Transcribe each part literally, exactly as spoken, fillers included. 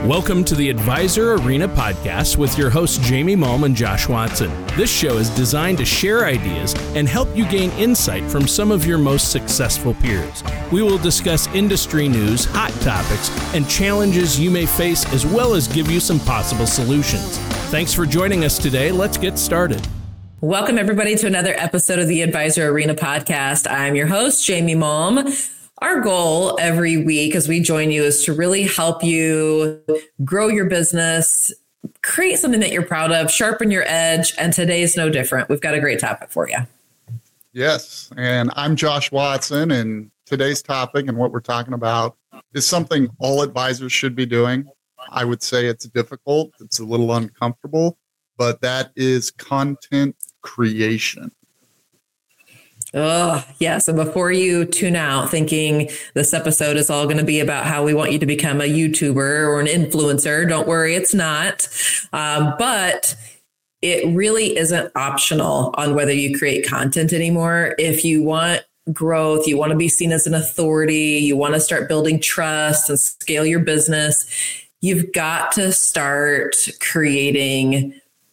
Welcome to the Advisor Arena podcast with your hosts Jamie Malm and Josh Watson. This show is designed to share ideas and help you gain insight from some of your most successful peers. We will discuss industry news, hot topics, and challenges you may face, as well as give you some possible solutions. Thanks for joining us today. Let's get started. Welcome, everybody, to another episode of the Advisor Arena podcast. I'm your host, Jamie Malm. Our goal every week as we join you is to really help you grow your business, create something that you're proud of, sharpen your edge, and today is no different. We've got a great topic for you. Yes, and I'm Josh Watson, and today's topic and what we're talking about is something all advisors should be doing. I would say it's difficult, it's a little uncomfortable, but that is content creation. Oh, yes. And before you tune out thinking this episode is all going to be about how we want you to become a YouTuber or an influencer, don't worry, it's not. Um, but it really isn't optional on whether you create content anymore. If you want growth, you want to be seen as an authority, you want to start building trust and scale your business, you've got to start creating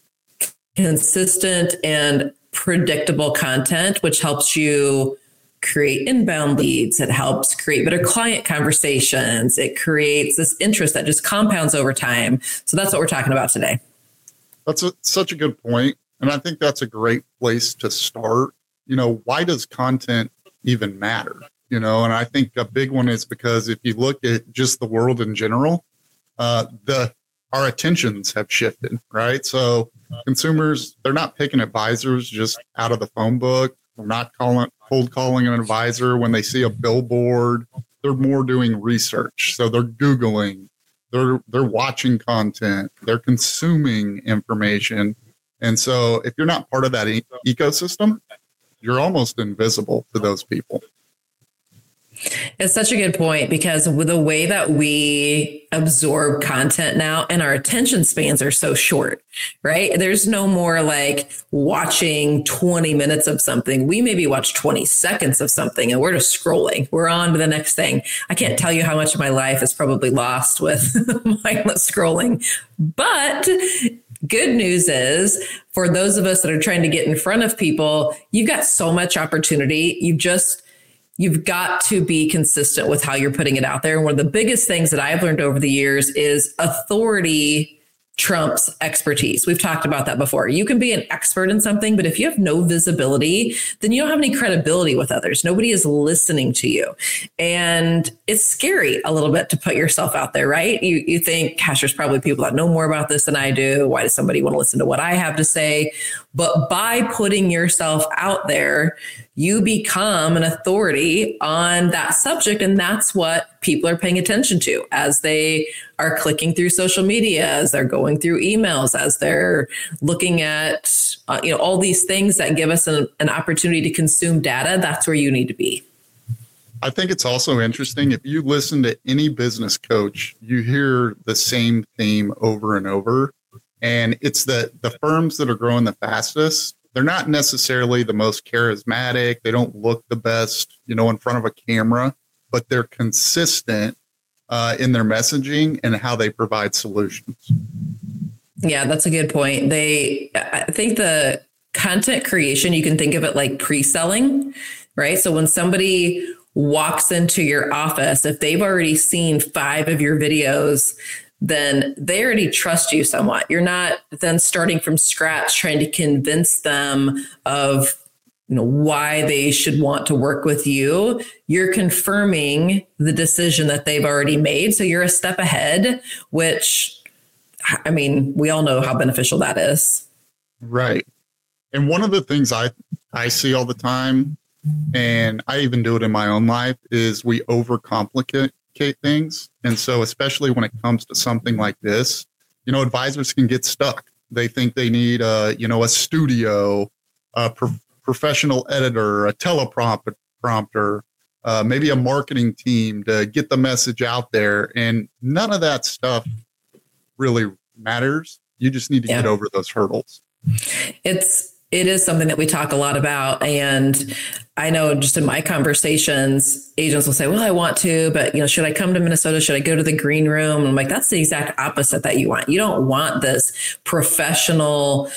consistent and predictable content, which helps you create inbound leads. It helps create better client conversations. It creates this interest that just compounds over time. So that's what we're talking about today. That's a, such a good point. And I think that's a great place to start. You know, why does content even matter? You know, and I think a big one is because if you look at just the world in general, uh, the our attentions have shifted, right? So consumers, they're not picking advisors just out of the phone book. They're not calling cold calling an advisor when they see a billboard. They're more doing research. So they're Googling, they're they're watching content, they're consuming information. And so if you're not part of that e- ecosystem, you're almost invisible to those people. It's such a good point, because with the way that we absorb content now and our attention spans are so short, right? There's no more like watching twenty minutes of something. We maybe watch twenty seconds of something and we're just scrolling. We're on to the next thing. I can't tell you how much of my life is probably lost with mindless scrolling. But good news is, for those of us that are trying to get in front of people, you've got so much opportunity. You just You've got to be consistent with how you're putting it out there. And one of the biggest things that I've learned over the years is authority trumps expertise. We've talked about that before. You can be an expert in something, but if you have no visibility, then you don't have any credibility with others. Nobody is listening to you. And it's scary a little bit to put yourself out there, right? You you think, gosh, there's probably people that know more about this than I do. Why does somebody want to listen to what I have to say? But by putting yourself out there, you become an authority on that subject. And that's what people are paying attention to as they are clicking through social media, as they're going through emails, as they're looking at, uh, you know, all these things that give us an, an opportunity to consume data. That's where you need to be. I think it's also interesting. If you listen to any business coach, you hear the same theme over and over. And it's that the firms that are growing the fastest, they're not necessarily the most charismatic. They don't look the best, you know, in front of a camera, but they're consistent uh, in their messaging and how they provide solutions. Yeah, that's a good point. They, I think the content creation, you can think of it like pre-selling, right? So when somebody walks into your office, if they've already seen five of your videos, then they already trust you somewhat. You're not then starting from scratch trying to convince them of, you know, why they should want to work with you. You're confirming the decision that they've already made. So you're a step ahead, which, I mean, we all know how beneficial that is. Right. And one of the things I, I see all the time, and I even do it in my own life, is we overcomplicate things. And so especially when it comes to something like this, you know, advisors can get stuck. They think they need a, you know, a studio, a pro- professional editor, a teleprompter, prompter, uh, maybe a marketing team to get the message out there. And none of that stuff really matters. You just need to yeah. get over those hurdles. It's It is something that we talk a lot about. And I know just in my conversations, agents will say, well, I want to, but you know, should I come to Minnesota? Should I go to the green room? And I'm like, that's the exact opposite that you want. You don't want this professional,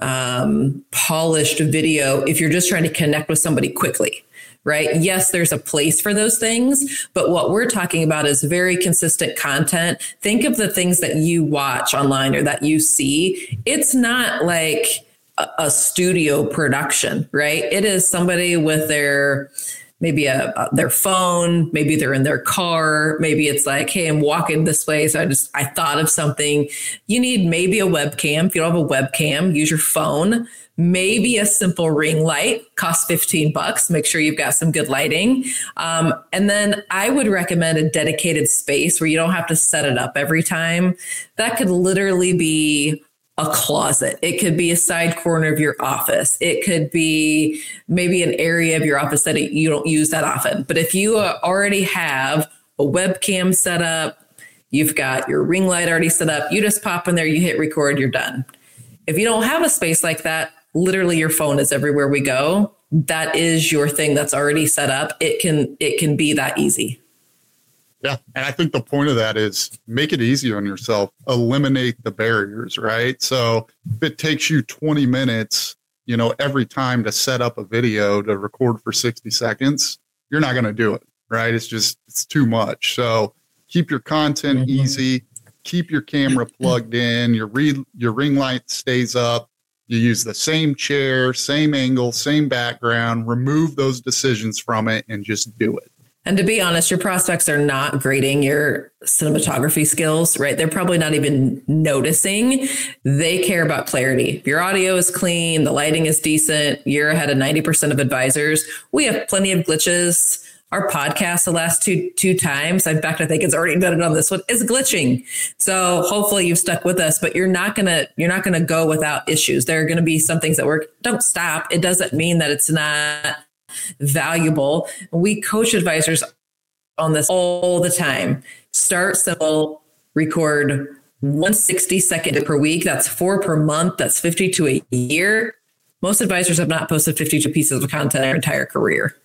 um, polished video if you're just trying to connect with somebody quickly. Right? Yes, there's a place for those things, but what we're talking about is very consistent content. Think of the things that you watch online or that you see. It's not like a, a studio production, right? It is somebody with their maybe a, a their phone, maybe they're in their car, maybe it's like, hey, I'm walking this way, so I just I thought of something. You need maybe a webcam. If you don't have a webcam, use your phone. Maybe a simple ring light, costs fifteen bucks. Make sure you've got some good lighting. Um, and then I would recommend a dedicated space where you don't have to set it up every time. That could literally be a closet. It could be a side corner of your office. It could be maybe an area of your office that you don't use that often. But if you already have a webcam set up, you've got your ring light already set up, you just pop in there, you hit record, you're done. If you don't have a space like that, literally your phone is everywhere we go. That is your thing that's already set up. It can it can be that easy. Yeah. And I think the point of that is make it easy on yourself. Eliminate the barriers, right? So if it takes you twenty minutes, you know, every time to set up a video to record for sixty seconds, you're not going to do it, right? It's just, it's too much. So keep your content mm-hmm. easy. Keep your camera plugged in. Your re- your ring light stays up. You use the same chair, same angle, same background. Remove those decisions from it and just do it. And to be honest, your prospects are not grading your cinematography skills, right? They're probably not even noticing. They care about clarity. If your audio is clean, the lighting is decent, you're ahead of ninety percent of advisors. We have plenty of glitches. Our podcast the last two two times, in fact, I think it's already done it on this one, is glitching. So hopefully you've stuck with us, but you're not gonna you're not gonna go without issues. There are gonna be some things that work. Don't stop. It doesn't mean that it's not valuable. We coach advisors on this all the time. Start simple, record one sixty second per week. That's four per month. That's fifty-two a year. Most advisors have not posted fifty-two pieces of content their entire career.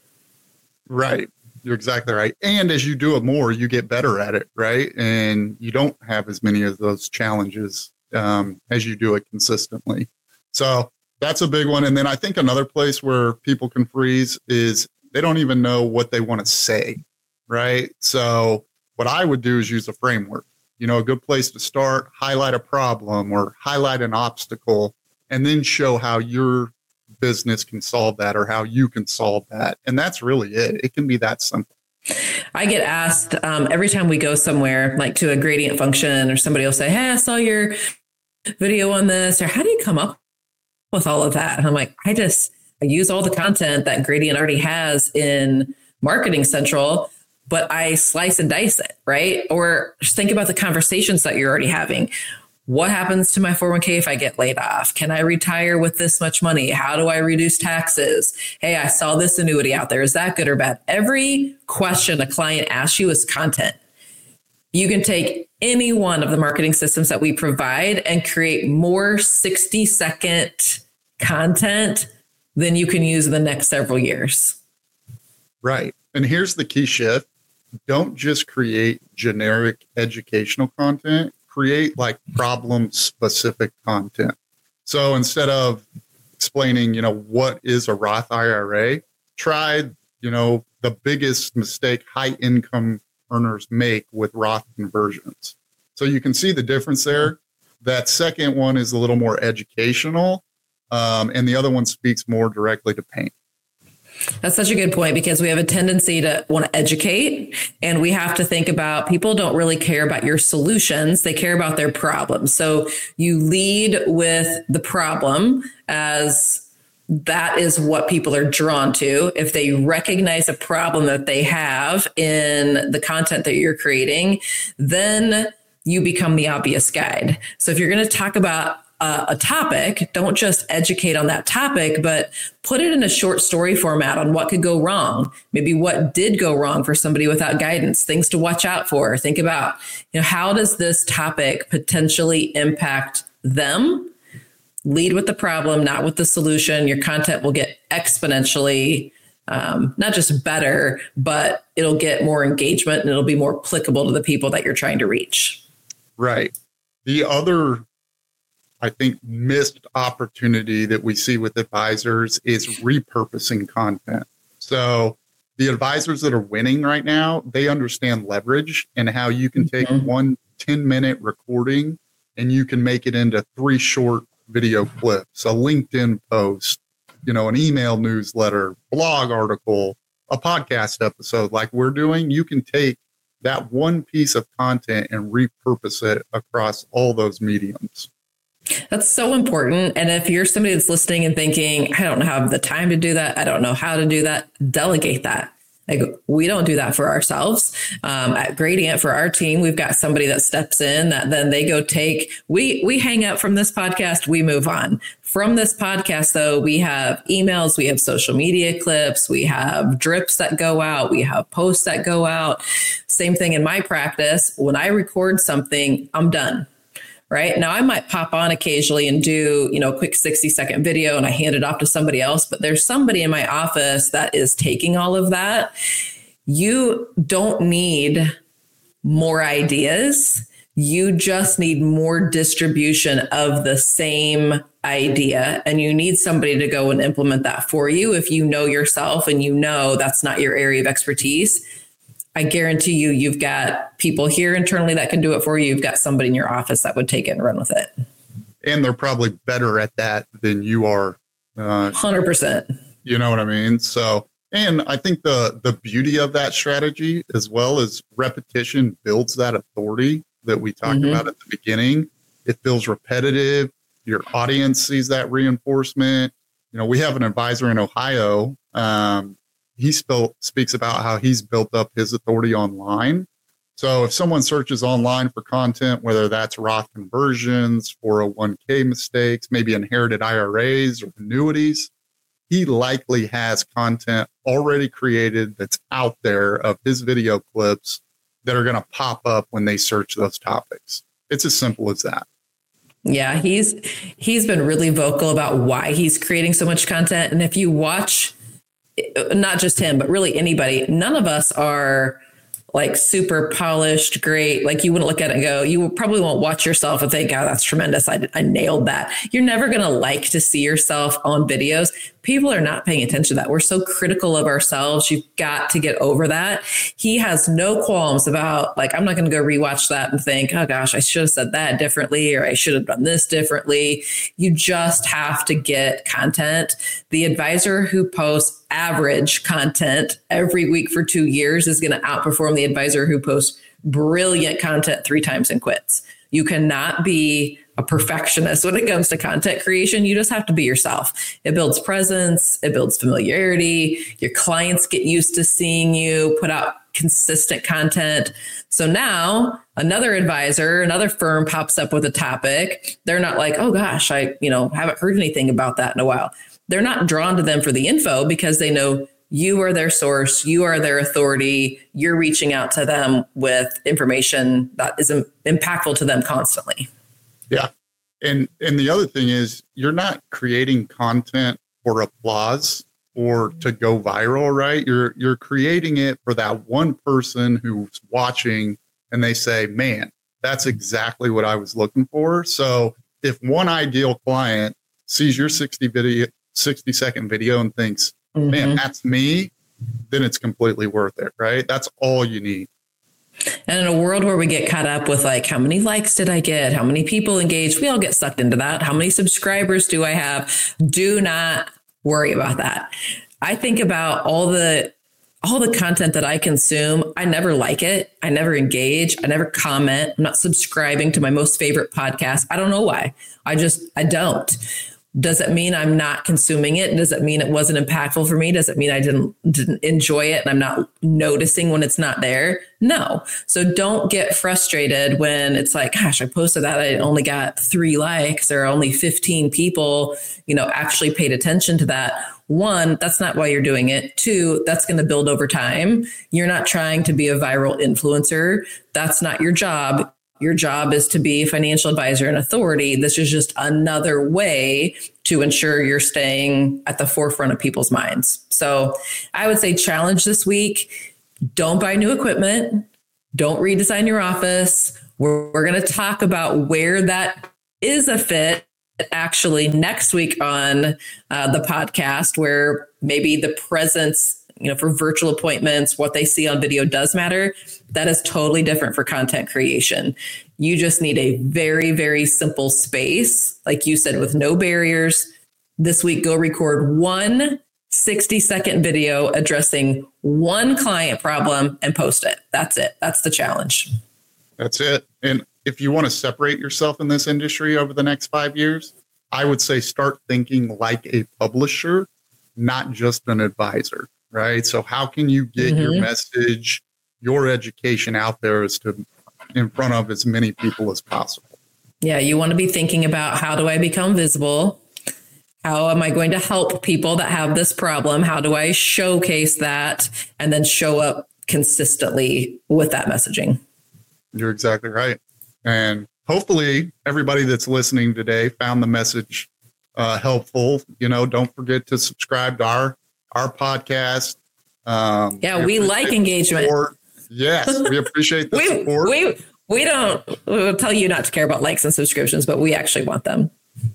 Right. You're exactly right. And as you do it more, you get better at it, right? And you don't have as many of those challenges um, as you do it consistently. So that's a big one. And then I think another place where people can freeze is they don't even know what they want to say, right? So what I would do is use a framework. You know, a good place to start, highlight a problem or highlight an obstacle, and then show how your business can solve that or how you can solve that. And that's really it. It can be that simple. I get asked um, every time we go somewhere, like to a gradient function, or somebody will say, hey, I saw your video on this, or how do you come up with all of that? And I'm like, I just I use all the content that Gradient already has in Marketing Central, but I slice and dice it, right? Or just think about the conversations that you're already having. What happens to my four oh one k if I get laid off? Can I retire with this much money? How do I reduce taxes? Hey, I saw this annuity out there. Is that good or bad? Every question a client asks you is content. You can take any one of the marketing systems that we provide and create more sixty second content than you can use in the next several years. Right. And here's the key shift. Don't just create generic educational content. Create like problem specific content. So instead of explaining, you know, what is a Roth I R A, try, you know, the biggest mistake high income earners make with Roth conversions. So you can see the difference there. That second one is a little more educational, um, and the other one speaks more directly to pain. That's such a good point, because we have a tendency to want to educate, and we have to think about people don't really care about your solutions. They care about their problems. So you lead with the problem, as that is what people are drawn to. If they recognize a problem that they have in the content that you're creating, then you become the obvious guide. So if you're going to talk about Uh, a topic, don't just educate on that topic, but put it in a short story format on what could go wrong. Maybe what did go wrong for somebody without guidance, things to watch out for. Think about, you know, how does this topic potentially impact them? lead with the problem, not with the solution. Your content will get exponentially, um, not just better, but it'll get more engagement and it'll be more applicable to the people that you're trying to reach. Right. The other, I think, missed opportunity that we see with advisors is repurposing content. So the advisors that are winning right now, they understand leverage and how you can take mm-hmm. one ten minute recording and you can make it into three short video clips, a LinkedIn post, you know, an email newsletter, blog article, a podcast episode like we're doing. You can take that one piece of content and repurpose it across all those mediums. That's so important. And if you're somebody that's listening and thinking, I don't have the time to do that, I don't know how to do that, delegate that. Like, we don't do that for ourselves. Um, at Gradient, for our team, we've got somebody that steps in that then they go take, we, we hang up from this podcast, we move on. From this podcast, though, we have emails, we have social media clips, we have drips that go out, we have posts that go out. Same thing in my practice. When I record something, I'm done. Right now, I might pop on occasionally and do, you know, a quick sixty second video and I hand it off to somebody else. But there's somebody in my office that is taking all of that. You don't need more ideas. You just need more distribution of the same idea. And you need somebody to go and implement that for you. If you know yourself and you know that's not your area of expertise, I guarantee you, you've got people here internally that can do it for you. You've got somebody in your office that would take it and run with it. And they're probably better at that than you are. Uh, one hundred percent. You know what I mean? So, and I think the the beauty of that strategy as well is repetition builds that authority that we talked mm-hmm. about at the beginning. It feels repetitive. Your audience sees that reinforcement. You know, we have an advisor in Ohio. Um, He still speaks about how he's built up his authority online. So if someone searches online for content, whether that's Roth conversions, four oh one k mistakes, maybe inherited I R As or annuities, he likely has content already created that's out there of his video clips that are going to pop up when they search those topics. It's as simple as that. Yeah, he's he's been really vocal about why he's creating so much content. And if you watch, not just him, but really anybody, none of us are like super polished, great. Like, you wouldn't look at it and go, you probably won't watch yourself and think, oh, that's tremendous. I, I nailed that. You're never going to like to see yourself on videos. People are not paying attention to that. We're so critical of ourselves. You've got to get over that. He has no qualms about, like, I'm not going to go rewatch that and think, oh gosh, I should have said that differently, or I should have done this differently. You just have to get content. The advisor who posts average content every week for two years is going to outperform the advisor who posts brilliant content three times and quits. You cannot be a perfectionist when it comes to content creation. You just have to be yourself. It builds presence. It builds familiarity. Your clients get used to seeing you put out consistent content. So now another advisor, another firm pops up with a topic. They're not like, oh gosh, I, you know, haven't heard anything about that in a while. They're not drawn to them for the info because they know you are their source. You are their authority. You're reaching out to them with information that is impactful to them constantly. Yeah. And and the other thing is, you're not creating content for applause or to go viral, right? You're you're creating it for that one person who's watching and they say, man, that's exactly what I was looking for. So if one ideal client sees your sixty video, sixty second video and thinks, mm-hmm. man, that's me, then it's completely worth it, right? That's all you need. And in a world where we get caught up with like, how many likes did I get? How many people engaged? We all get sucked into that. How many subscribers do I have? Do not worry about that. I think about all the all the content that I consume. I never like it. I never engage. I never comment. I'm not subscribing to my most favorite podcast. I don't know why. I just, I don't. Does it mean I'm not consuming it? Does it mean it wasn't impactful for me? Does it mean I didn't didn't enjoy it and I'm not noticing when it's not there? No. So don't get frustrated when it's like, gosh, I posted that. I only got three likes or only fifteen people, you know, actually paid attention to that. One, that's not why you're doing it. Two, that's going to build over time. You're not trying to be a viral influencer. That's not your job. your job is to be a financial advisor and authority. This is just another way to ensure you're staying at the forefront of people's minds. So I would say challenge this week. Don't buy new equipment. Don't redesign your office. We're, we're going to talk about where that is a fit actually next week on uh, the podcast, where maybe the presence, you know, for virtual appointments, what they see on video does matter. That is totally different for content creation. You just need a very, very simple space, like you said, with no barriers. This week, go record one sixty second video addressing one client problem and post it. That's it. That's the challenge. That's it. And if you want to separate yourself in this industry over the next five years, I would say start thinking like a publisher, not just an advisor, right? So how can you get mm-hmm. your message, your education out there as to in front of as many people as possible? Yeah, you want to be thinking about, how do I become visible? How am I going to help people that have this problem? How do I showcase that and then show up consistently with that messaging? You're exactly right. And hopefully everybody that's listening today found the message uh, helpful. You know, don't forget to subscribe to our, our podcast. Um, yeah, we, we like engagement. Support. Yes, we appreciate the we, support. We, we don't we'll tell you not to care about likes and subscriptions, but we actually want them.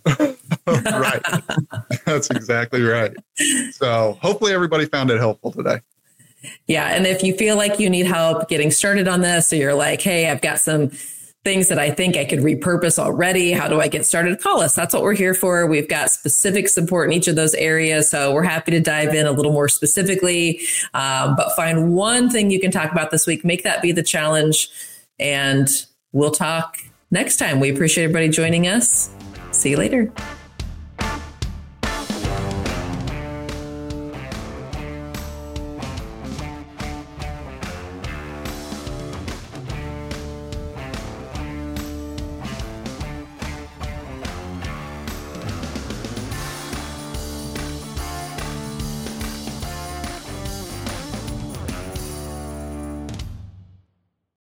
Right. That's exactly right. So hopefully everybody found it helpful today. Yeah. And if you feel like you need help getting started on this, or you're like, hey, I've got some things that I think I could repurpose already. How do I get started? Call us. That's what we're here for. We've got specific support in each of those areas. So we're happy to dive in a little more specifically, um, but find one thing you can talk about this week. Make that be the challenge. And we'll talk next time. We appreciate everybody joining us. See you later.